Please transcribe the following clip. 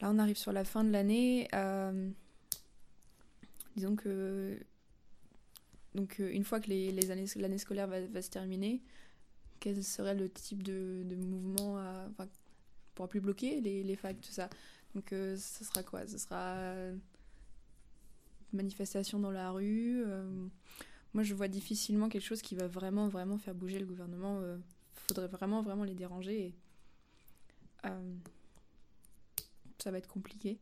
Là, on arrive sur la fin de l'année. Disons que donc une fois que l'année scolaire va se terminer, quel serait le type de mouvement enfin, on pourra plus bloquer les facs, tout ça. Donc ce sera quoi? Ce sera manifestation dans la rue. Moi, je vois difficilement quelque chose qui va vraiment, vraiment faire bouger le gouvernement. Faudrait vraiment, vraiment les déranger. Et, ça va être compliqué.